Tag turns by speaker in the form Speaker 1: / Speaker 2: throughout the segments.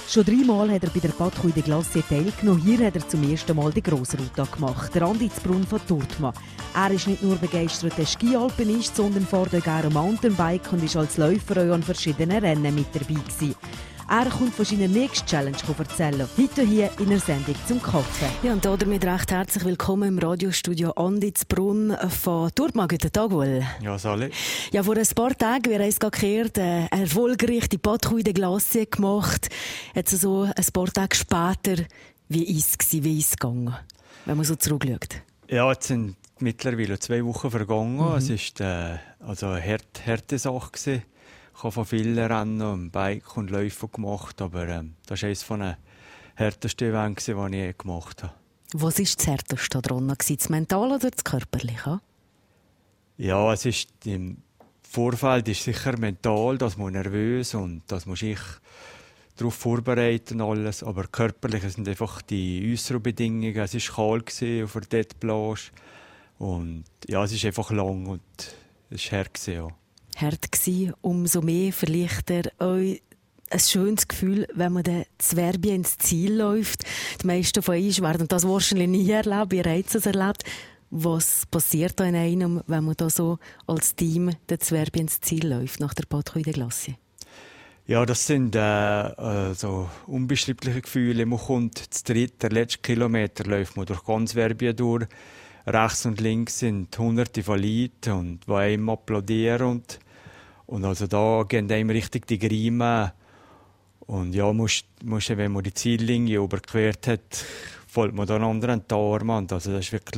Speaker 1: Schon 3-mal hat er bei der Patrouille de Glacier teilgenommen. Hier hat er zum ersten Mal die Grossroute gemacht. Der Andi Zbrunn von Turtma. Er ist nicht nur begeisterter Ski-Alpinist, sondern fährt auch gerne Mountainbike und ist als Läufer auch an verschiedenen Rennen mit dabei gewesen. Er kommt von seiner nächsten Challenge erzählen. Heute hier in der Sendung zum Kaffee.
Speaker 2: Ja, und damit recht herzlich willkommen im Radiostudio Andi Zbrunn von Turtma. Guten Tag, wohl.
Speaker 3: Ja, Sali.
Speaker 2: Ja, vor ein paar Tagen, wir haben es gehört, erfolgreich die Patrouille de Glacier gemacht. Jetzt so ein paar Tage später, wie ist es gegangen, wenn man so zurückschaut?
Speaker 3: Ja, jetzt sind mittlerweile 2 Wochen vergangen. Es war eine harte Sache gewesen. Ich habe von vielen Rennen und Bike und Läufen gemacht, aber das war eines der härtesten Events, die ich je gemacht habe.
Speaker 2: Was war das Härteste daran? Das Mental oder das Körperliche?
Speaker 3: Ja, es ist im Vorfeld ist sicher mental, dass man nervös und dass man sich darauf vorbereiten alles, aber körperlich sind einfach die äußeren Bedingungen. Es war kalt auf der Deadplage und ja, es ist einfach lang und es war hart ja.
Speaker 2: Hart gewesen, umso mehr vielleicht euch ein schönes Gefühl, wenn man dann zu Verbier ins Ziel läuft. Die meisten von uns werden das wahrscheinlich nie erleben, ihr habt es erlebt. Was passiert da in einem, wenn man da so als Team zu Verbier ins Ziel läuft, nach der Patrouille de Glacier?
Speaker 3: Ja, das sind so unbeschreibliche Gefühle. Man kommt zu dritt, der letzte Kilometer läuft man durch ganz Verbier durch. Rechts und links sind Hunderte von Leuten und die einem applaudieren. Und also da gehen einem richtig die Grime. Und ja, wenn man die Ziellinie überquert hat, folgt man dann anderen Tormann. Also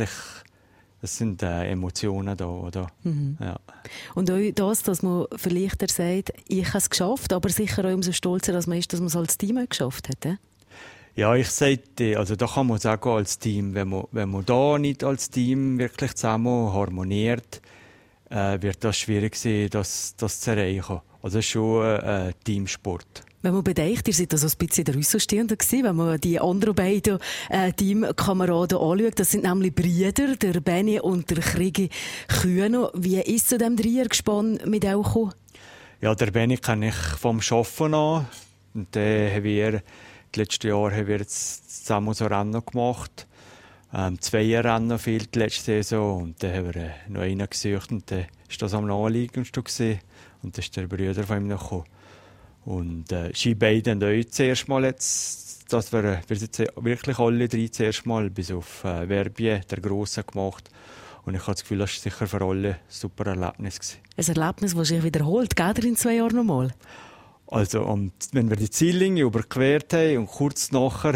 Speaker 3: das sind Emotionen da, oder?
Speaker 2: Mhm.
Speaker 3: Ja.
Speaker 2: Und auch das, dass man vielleicht sagt, ich habe es geschafft, aber sicher auch umso stolzer, dass man ist, dass man es als Team geschafft hat.
Speaker 3: Ja, ich sage, also da kann man sagen als Team, wenn man da nicht als Team wirklich zusammen harmoniert, wird das schwierig sein, das zu erreichen. Also es ist schon ein Teamsport.
Speaker 2: Wenn man bedenkt, ihr seid also ein bisschen der Außenstehende gewesen, wenn man die anderen beiden Teamkameraden anschaut, das sind nämlich Brüder, der Benny und der Krigi Kühner. Wie ist zu diesem Dreiergespann mit euch gekommen?
Speaker 3: Ja, der Benny kenne ich vom Arbeiten an. Und die letzten Jahre haben wir jetzt zusammen so Rennen gemacht. 2 Rennen fehlt letzte Saison und dann haben wir noch einen gesucht und dann war das am naheliegendsten gewesen. Und dann ist der Bruder von ihm noch gekommen. Und sie beiden haben auch zuerst mal jetzt, dass wir sind wirklich alle 3 zuerst mal bis auf Verbier, der Grossen, gemacht. Und ich habe das Gefühl, das war sicher für alle ein super Erlebnis gewesen. Ein
Speaker 2: Erlebnis, das sich wiederholt, geht ihr in 2 Jahren nochmal?
Speaker 3: Also, und wenn wir die Ziellinie überquert haben und kurz nachher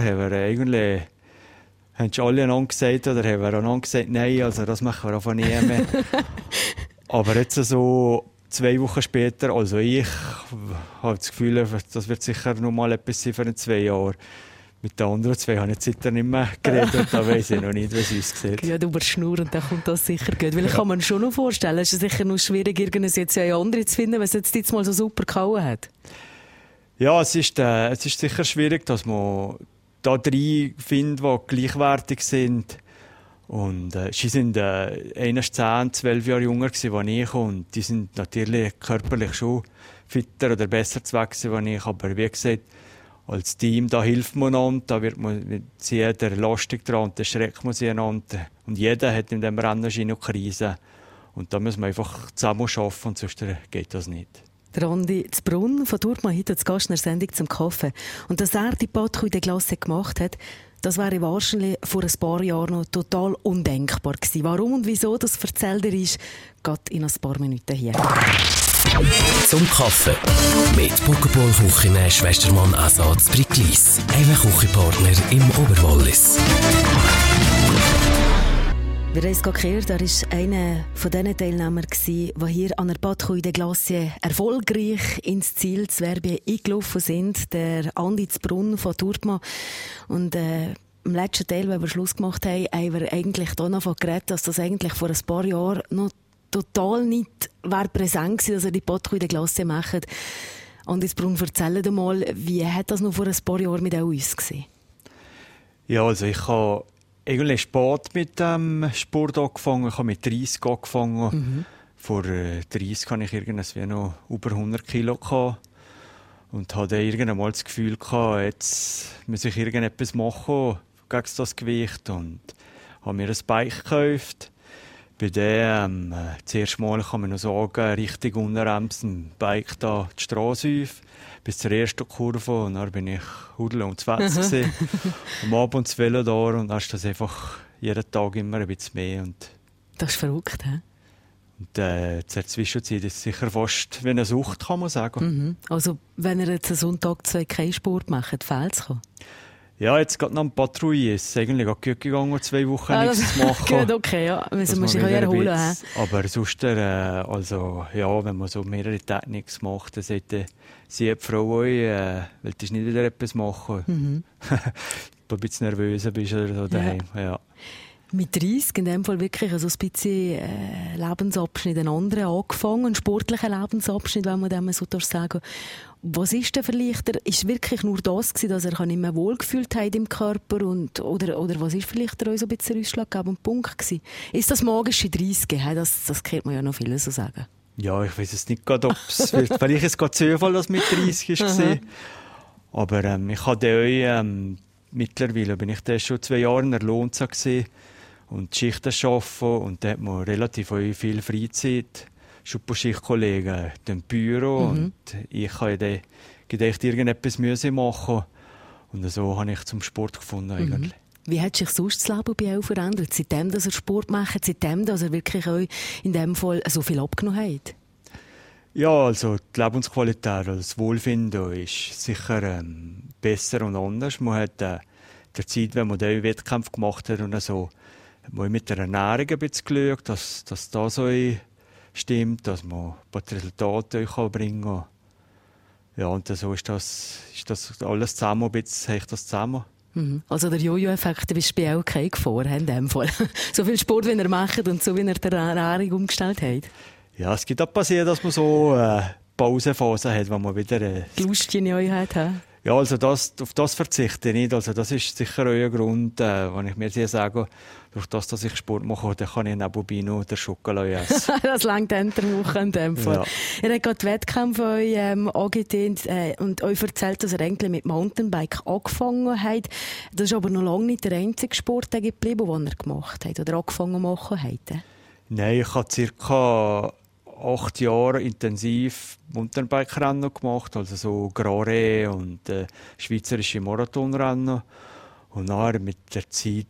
Speaker 3: haben alle einander gesagt, oder haben wir einander gesagt, nein, also das machen wir einfach nie mehr. Aber jetzt so 2 Wochen später, also ich habe das Gefühl, das wird sicher noch mal etwas sein für in 2 Jahren. Mit den anderen 2 habe ich jetzt seitdem nicht mehr geredet, da weiss ich noch nicht, wie es aussieht.
Speaker 2: Ja, du überschnurren, dann kommt das sicher gut. Weil ich kann mir schon noch vorstellen, es ist sicher noch schwierig, jetzt 2 andere zu finden, wenn es jetzt mal so super gehauen hat.
Speaker 3: Ja, es ist sicher schwierig, dass man da 3 findet, die gleichwertig sind. Und sie sind einer 10, 12 Jahre jünger als ich und die sind natürlich körperlich schon fitter oder besser zu wachsen als ich. Aber wie gesagt, als Team, da hilft man einander, da wird jeder lastig dran und dann schreckt man sie einander. Und jeder hat in diesem Rennen eine Krise. Und da muss man einfach zusammen arbeiten und sonst geht das nicht.
Speaker 2: Der Andi Zbrunn von Turtma heute zu Gast in der Sendung zum Kaffee. Und dass er die Patrouille de Glacier gemacht hat, das wäre wahrscheinlich vor ein paar Jahren noch total undenkbar gewesen. Warum und wieso, das erzählt er ist, geht in ein paar Minuten hier.
Speaker 4: Zum Kaffee mit Pokéball Küche Schwestermann Ersatz Bricklis. Ein Küchenpartner im Oberwallis.
Speaker 2: Wir haben es gehört, er war einer von diesen Teilnehmern, die hier an der Patrouille de Glacier erfolgreich ins Ziel zu Verbier eingelaufen sind. Der Andi Zbrunn von Turtma. Und im letzten Teil, wenn wir Schluss gemacht haben, haben wir eigentlich davon geredet, dass das eigentlich vor ein paar Jahren noch total nicht präsent war, dass er die Patrouille de Glacier macht. Andi Zbrunn, erzähl dir mal, wie hat das noch vor ein paar Jahren mit uns gesehen?
Speaker 3: Ja, also ich habe eigentlich spät mit dem Sport angefangen. Ich habe mit 30 angefangen. Vor 30 hatte ich irgendwie noch über 100 Kilo gehabt. Und hatte irgendwann mal das Gefühl gehabt, jetzt muss ich irgendetwas machen gegen das Gewicht. Und habe mir ein Bike gekauft. Bei dem, das erste Mal kann man noch sagen, richtig unterrems ein Bike da die Straße auf, bis zur ersten Kurve. Und dann bin ich hudel und zwetz am Abend das Velo da und dann ist das einfach jeden Tag immer ein bisschen mehr. Und
Speaker 2: das ist verrückt, hä?
Speaker 3: Und die Zwischenzeit ist sicher fast wie eine Sucht, kann man sagen.
Speaker 2: Mhm. Also, wenn ihr jetzt einen Sonntag 2 keinen Sport macht, fehlt es?
Speaker 3: Ja, jetzt gerade nach dem Patrouille ist es eigentlich auch gut gegangen, 2 Wochen nichts zu machen.
Speaker 2: Gut, okay, ja. Also, man sich auch erholen.
Speaker 3: Aber sonst, also, ja, wenn man so mehrere Tage nichts macht, dann sollte sie die Frau euch, willst du nicht wieder etwas machen? Mhm. Du ein bisschen nervöser bist oder so daheim. Ja.
Speaker 2: Mit 30 in dem Fall wirklich also ein bisschen Lebensabschnitt, einen anderen angefangen, einen sportlichen Lebensabschnitt, wenn man dem so sagen. Was ist denn vielleicht, ist wirklich nur das gewesen, dass er nicht mehr wohlgefühlt hat im Körper oder was ist vielleicht so ein bisschen der ausschlaggebende Punkt gewesen? Ist das magische 30? Das kennt man ja noch viele so sagen.
Speaker 3: Ja, ich weiß es nicht gerade, ob es vielleicht ist gerade Zufall, dass mit 30 war. Aber ich hatte euch mittlerweile bin ich da schon 2 Jahre in der Lonza gewesen und Schichten arbeiten und da hat man relativ viel Freizeit. Schichtkollegen im Büro und ich habe gedacht, irgendetwas machen und so habe ich zum Sport gefunden eigentlich.
Speaker 2: Wie hat sich sonst das Leben bei euch verändert? Seitdem, dass er Sport macht, seitdem, dass er wirklich euch in dem Fall so viel abgenommen hat?
Speaker 3: Ja, also die Lebensqualität, das Wohlfinden ist sicher besser und anders. Man hat der Zeit, wenn man den Wettkampf gemacht hat und so, hat man mit der Ernährung ein bisschen geschaut, dass das so stimmt, dass man ein paar Resultate bringen kann. Ja, und so ist das alles zusammen, ein bisschen hängt das zusammen.
Speaker 2: Also der Jojo-Effekt ist bei auch kein Gefahr in dem Fall. So viel Sport, wie er macht und so, wie er die Ernährung umgestellt hat.
Speaker 3: Ja, es gibt auch passiert, dass man so Pausenphasen hat, wenn man wieder
Speaker 2: die Lust in euch hat.
Speaker 3: Ja, also auf das verzichte ich nicht. Also das ist sicher euer Grund, wenn ich mir sehr sage, durch das, dass ich Sport mache, dann kann ich nebenbei noch den Schokolade essen.
Speaker 2: Das langt in der Woche in dem Fall. Ja. Ihr habt gerade Wettkämpfe euch angedient und euch erzählt, dass ihr eigentlich mit Mountainbike angefangen habt. Das ist aber noch lange nicht der einzige Sport geblieben, den ihr gemacht habt oder angefangen zu machen habt.
Speaker 3: Nein, ich habe ca. 8 Jahre intensiv Mountainbike-Rennen gemacht, also so Grand Ré und schweizerische Marathonrennen. Und dann mit der Zeit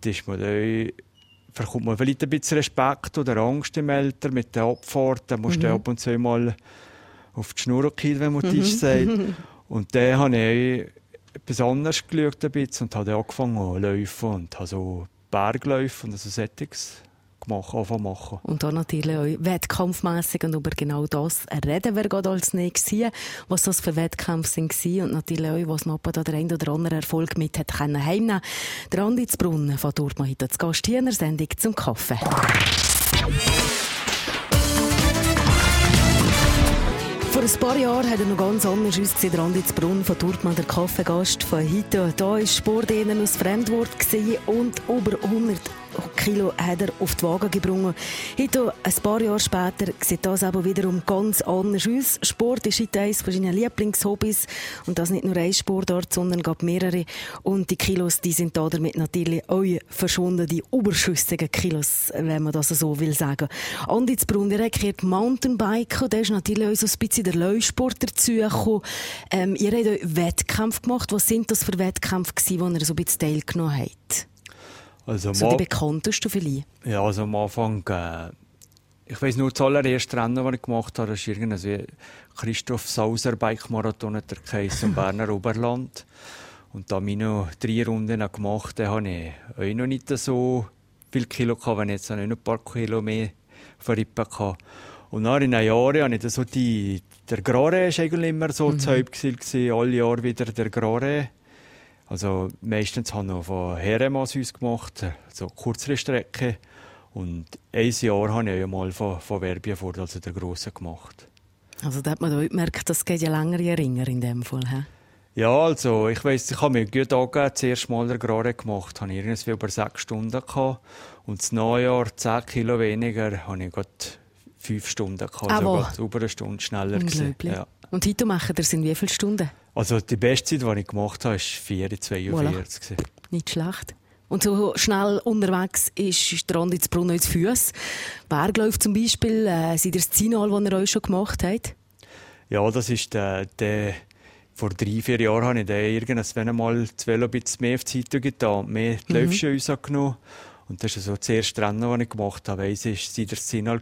Speaker 3: bekommt man vielleicht ein bisschen Respekt oder Angst im Alter mit der Abfahrt. Da musst du ab und zu mal auf die Schnur gehen, wenn man Tisch sagt. Und dann habe ich etwas anderes geschaut und habe angefangen zu laufen und habe so Bergläufe und so Settings machen.
Speaker 2: Und dann natürlich auch wettkampfmässig und über genau das reden wir gerade als nächstes, was das für Wettkämpfe waren und natürlich auch, was noch der ein oder andere Erfolg mit hat heimnehmen. Der Andi Zbrunn von Dortmund heute zu Gast hier in der Sendung zum Kaffee. Vor ein paar Jahren hat er noch ganz anders ausgesehen, der Andi Zbrunn von Dortmund, der Kaffeegast von heute. Da war Sport eher ein Fremdwort und über 100 Kilo hat er auf die Waage gebracht. Heute, ein paar Jahre später, sieht das aber wiederum ganz anders aus. Sport ist heute eines seiner Lieblingshobbys. Und das nicht nur ein Sportart, sondern gab mehrere. Und die Kilos, die sind damit natürlich auch verschwunden, die überschüssigen Kilos, wenn man das so will sagen. Andi Zbrunn, der hat Mountainbiken, der ist natürlich auch so ein bisschen der Läufsport dazugekommen. Ihr habt auch Wettkämpfe gemacht. Was sind das für Wettkämpfe gewesen, wo ihr so ein bisschen teilgenommen habt?
Speaker 3: Also
Speaker 2: so die bekanntesten vielleicht?
Speaker 3: Ja, also am Anfang, ich weiss nur das allererste Rennen, das ich gemacht habe, das war irgendwie Christoph Sauser Bike-Marathon in der Kaiser im Berner Oberland. Und da habe ich noch 3 Runden gemacht, da hatte ich auch noch nicht so viel Kilo gehabt, wenn ich jetzt noch ein paar Kilo mehr verrippen hatte. Und nach in den Jahren habe ich so der Grand Ré war eigentlich immer so das Hauptziel, alle Jahre wieder der Grand Ré. Also meistens haben wir von Herrenmaß uns gemacht, so kürzere Strecke. Und ein Jahr habe ich ja mal von Verbier, also der Grossen, gemacht.
Speaker 2: Also da hat man da gemerkt, das geht ja längere Ringer in dem Fall, he?
Speaker 3: Ja, also ich weiss, ich habe mir gut angegeben, das erste Mal der Grand Ré gemacht, habe ich irgendwie über 6 Stunden gehabt. Und das Neujahr 10 Kilo weniger, habe ich gerade 5 Stunden gehabt, also über eine Stunde schneller gewesen.
Speaker 2: Ja. Und heute machen ihr in wie viele Stunden?
Speaker 3: Also die beste Zeit, die ich gemacht habe, war 4:42.
Speaker 2: Voilà. Nicht schlecht. Und so schnell unterwegs ist der Andi Zbrunn ins Füsse. Berglauf zum Beispiel, seid ihr das Zinal, das ihr euch schon gemacht habt?
Speaker 3: Ja, das ist der vor 3-4 Jahren habe ich irgendwann mal das Velo ein bisschen mehr auf die Seite getan und mehr die Laufschuhe rausgenommen. Und das ist so das erste Rennen, das ich gemacht habe. Es war das Zinal.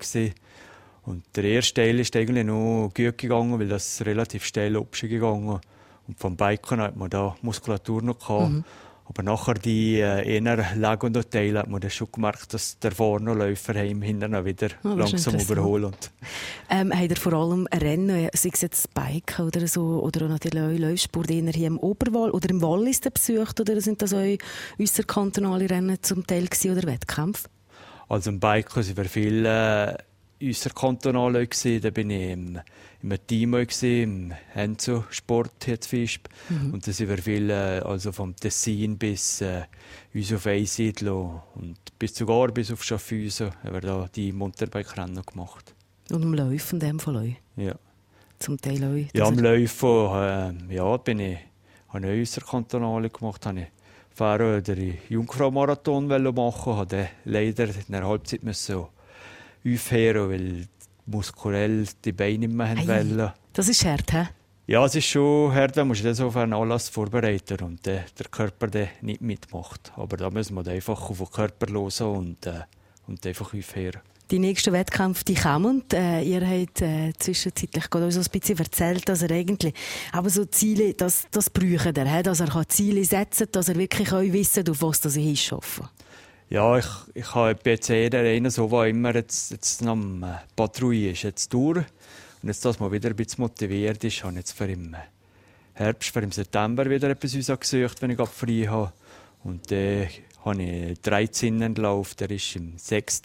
Speaker 3: Und der erste Teil ist eigentlich noch gut gegangen, weil das relativ steil abgegangen. Und vom Biken hat man da Muskulatur noch gehabt. Aber nachher die eher laggenden Teile hat man dann schon gemerkt, dass der vorne Läufer hinten wieder langsam überholen.
Speaker 2: Habt ihr vor allem Rennen, sei es jetzt Biken oder so, oder auch natürlich Laufsport, eher hier im Oberwall oder im Wallis besucht, oder sind das auch äusserkantonale Rennen zum Teil oder Wettkämpfe? Also
Speaker 3: im Biken sind wir viel äusserkantonal gewesen. Da bin ich im Team im Henzo-Sport hier zu Visp. Und da sind wir viel, also vom Tessin bis uns auf Einsiedeln und sogar bis auf Schaffhausen haben wir da die Mountainbike-Rennen gemacht. Und
Speaker 2: am Laufen in dem Fall auch?
Speaker 3: Ja.
Speaker 2: Zum Teil auch?
Speaker 3: Ja, am Laufen habe ich äusserkantonale gemacht. Ich vorher den Jungfrau-Marathon machen, habe leider in der Halbzeit aufhören, weil muskulell die Beine nicht mehr wollen. Das
Speaker 2: ist hart, hä?
Speaker 3: Ja, es ist schon hart, wenn man sich so auf einen Anlass vorbereitet und der Körper nicht mitmacht. Aber da müssen wir einfach auf den Körper hören und einfach aufhören.
Speaker 2: Die nächsten Wettkämpfe die kommen. Ihr habt zwischenzeitlich gerade so ein bisschen erzählt, dass er eigentlich aber so Ziele, das braucht er, dass er Ziele setzen kann, dass er wirklich auch wissen, auf was er hinschaffen.
Speaker 3: Ja, ich habe jetzt einer so, der immer jetzt am Patrouille ist, jetzt durch. Und jetzt, dass man wieder ein bisschen motiviert ist, habe ich jetzt für im Herbst, für im September wieder etwas gesucht, wenn ich frei habe. Und dann habe ich 13 Lauf, der ist im 6.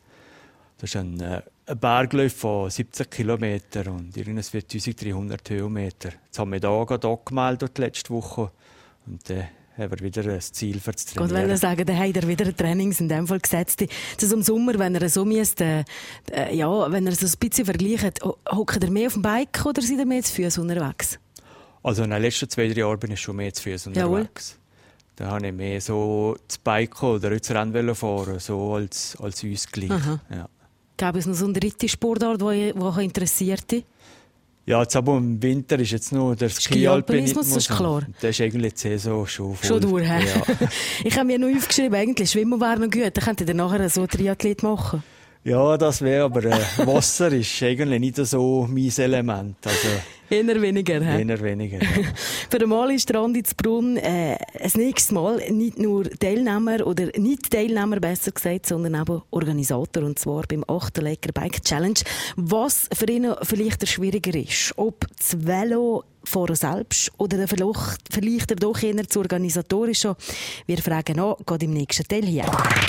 Speaker 3: Das ist ein Berglauf von 70 Kilometern und irgendwas für 1300 Höhenmeter. Jetzt haben wir da gerade angemeldet letzte Woche. Und haben wir wieder ein Ziel für das Trainieren.
Speaker 2: Ich wollte sagen, dann hat er wieder ein Trainings in dem Fall gesetzt. Das im Sommer, wenn er so müsste, wenn er so ein bisschen vergleicht, hockt er mehr auf dem Bike oder sind er mehr zu Füßen unterwegs?
Speaker 3: Also in den letzten 2-3 Jahren bin ich schon mehr zu Füßen unterwegs. Da habe ich mehr so das Bike oder das Rennen fahren, so als Ausgleich. Ja.
Speaker 2: Gäbe es noch so eine dritte Sportart, die interessiert dich?
Speaker 3: Ja, jetzt aber im Winter ist jetzt nur der Ski-Alpinismus.
Speaker 2: Das ist klar.
Speaker 3: Das ist eigentlich die Saison schon voll.
Speaker 2: Schon durch, ja. Ich habe mir noch aufgeschrieben, eigentlich Schwimmen wäre noch gut. Dann könnte ihr nachher so Triathlet machen.
Speaker 3: Ja, das wäre, aber Wasser ist eigentlich nicht so mein Element. Also,
Speaker 2: eher weniger, hä?
Speaker 3: Eher weniger, ja.
Speaker 2: Für einmal ist der Andi Zbrunn das nächste Mal nicht nur Teilnehmer oder nicht Teilnehmer, besser gesagt, sondern eben Organisator, und zwar beim 8. Lecker Bike Challenge. Was für ihn vielleicht schwieriger ist, ob das Velo fahren selbst oder vielleicht er doch eher zu organisatorisch. Wir fragen an, geht im nächsten Teil hier.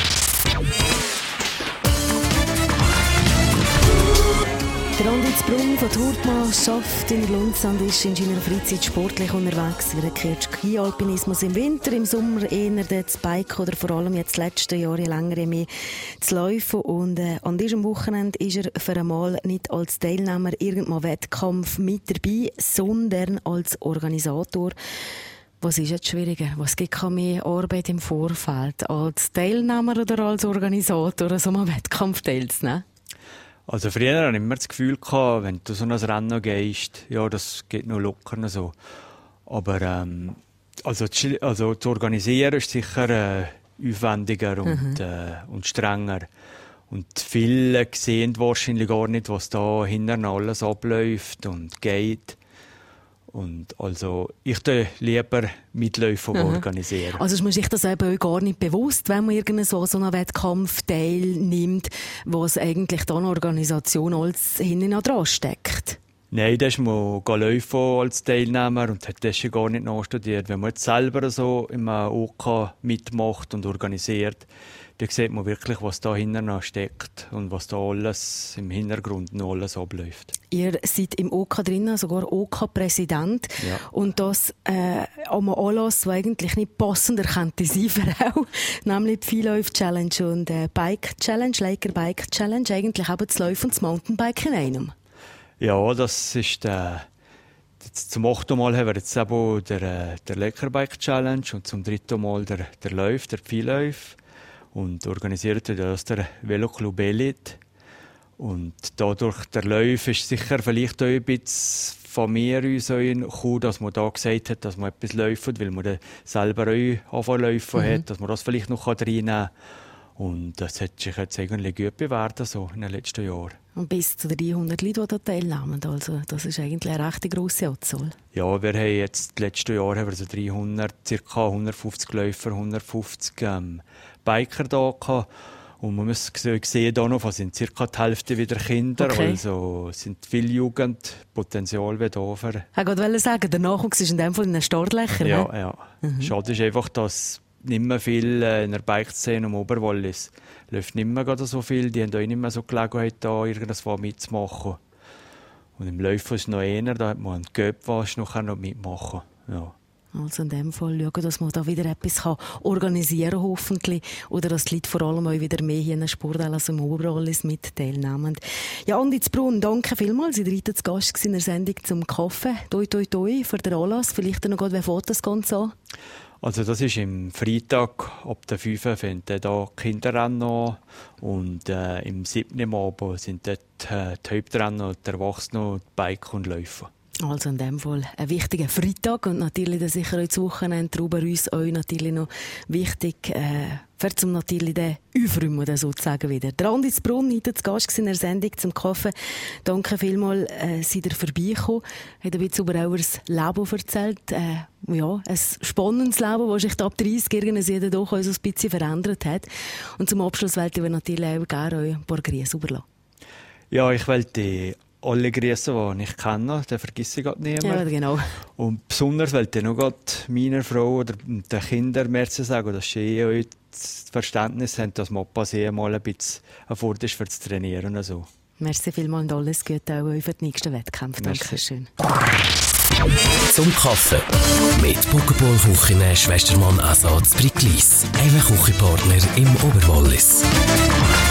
Speaker 2: Der Andi Zbrunn von Turtma arbeitet in Lundsand, ist in seiner Freizeit sportlich unterwegs. Er kehrt Ski-Alpinismus im Winter, im Sommer eher das Bike oder vor allem jetzt letzte Jahre länger mehr zu laufen. Und an diesem Wochenende ist er für einmal nicht als Teilnehmer irgendeinem Wettkampf mit dabei, sondern als Organisator. Was ist jetzt schwieriger? Was gibt mehr Arbeit im Vorfeld? Als Teilnehmer oder als Organisator an so einem Wettkampf teilzunehmen?
Speaker 3: Also früher hatte ich immer das Gefühl, wenn du so ein Rennen gehst, ja, das geht noch locker so. Aber also zu organisieren ist sicher aufwendiger und strenger. Und viele sehen wahrscheinlich gar nicht, was da hinten alles abläuft und geht. Und also ich tue lieber Mitläufe organisieren.
Speaker 2: Also ist man sich das eben gar nicht bewusst, wenn man irgendeinen so einen Wettkampf teilnimmt, was eigentlich dann eine Organisation als hinten dran steckt?
Speaker 3: Nein, da ist man laufen als Teilnehmer und hat das schon gar nicht nachstudiert. Wenn man jetzt selber so im OK mitmacht und organisiert, dann sieht man wirklich, was da hinten steckt und was da alles im Hintergrund noch alles abläuft.
Speaker 2: Ihr seid im OK drin, sogar OK-Präsident. Ja. Und das an einem Anlass, der eigentlich nicht passender könnte sein für auch, nämlich die Viehläuf-Challenge und Bike-Challenge, Lecker Bike-Challenge, eigentlich eben das Laufen und das Mountainbike in einem.
Speaker 3: Ja, das ist Jetzt zum 8. Mal haben wir jetzt eben der Leckerbike Challenge und zum 3. Mal der Lauf, der Viehläuf. Und organisiert das der Veloclub Elite. Und dadurch der Lauf ist sicher vielleicht auch ein bisschen von mir uns gekommen, dass man da gesagt hat, dass man etwas läuft, weil man dann selber auch anfangen hat, dass man das vielleicht noch reinnehmen kann. Und das hat sich jetzt eigentlich gut bewährt so in den letzten Jahren.
Speaker 2: Und bis zu 300 Leute, die da teilnehmen. Also das ist eigentlich eine recht grosse Anzahl.
Speaker 3: Ja, wir haben jetzt die letzten Jahre haben wir so 300, ca. 150 Läufer, 150 Biker da gehabt. Und man muss sehen, da noch, sind circa die Hälfte wieder Kinder.
Speaker 2: Okay.
Speaker 3: Also sind viel Jugendpotenzial da.
Speaker 2: Ich wollte sagen, der Nachwuchs ist in dem Fall ein Startlöcher.
Speaker 3: Ja. Schade ist einfach, dass nicht mehr viel in der Bike-Szene um Oberwallis läuft nicht mehr gerade so viel. Die haben auch nicht mehr so Gelegenheit, da irgendwas mitzumachen. Und im Laufen ist es noch eher, da hat man einen Göbwasch noch mitmachen. Ja.
Speaker 2: Also in dem Fall schauen, dass man da wieder etwas organisieren kann, hoffentlich. Oder dass die Leute vor allem auch wieder mehr hier in den Sporthalle als im Oberwallis mit teilnehmen. Ja, Andi Zbrunn, danke vielmals. Sie waren zu Gast in der Sendung zum Kaffee. Toi, toi, toi für den Anlass. Vielleicht noch wer fährt das Ganze an?
Speaker 3: Also das ist im Freitag ab der 5 Uhr finden da Kinderrennen an. Und im 7. Abend sind dort die Hauptrennen, die Erwachsenen, die Bike und Läufer.
Speaker 2: Also in dem Fall ein wichtiger Freitag und natürlich dann sicher auch das Wochenende darüber uns auch natürlich noch wichtig, für zum natürlich den Aufräumen sozusagen wieder. Der Andi Zbrunn, heute zu Gast in der Sendung zum Kaffee. Danke vielmals, seid ihr vorbeigekommen. Hat ein bisschen über euer Leben erzählt. Ja, ein spannendes Leben, das sich ab 30 irgendwie doch so ein bisschen verändert hat. Und zum Abschluss wollte ich natürlich auch gerne euch ein paar Grüße überlassen.
Speaker 3: Ja, ich wollte alle Grüße, die ich kenne, den vergesse ich gerade nicht mehr.
Speaker 2: Ja, genau.
Speaker 3: Und besonders wollte ich noch meiner Frau oder den Kindern Merci sagen, dass sie auch das Verständnis haben, dass Opa sie mal ein bisschen erfordert ist, für zu trainieren. Also.
Speaker 2: Merci vielmals und alles Gute auch für die nächsten Wettkämpfe. Dankeschön.
Speaker 4: Zum Kaffee mit Pokéball Küche Schwestermann Ersatz Briglis. Ein Küchenpartner im Oberwallis.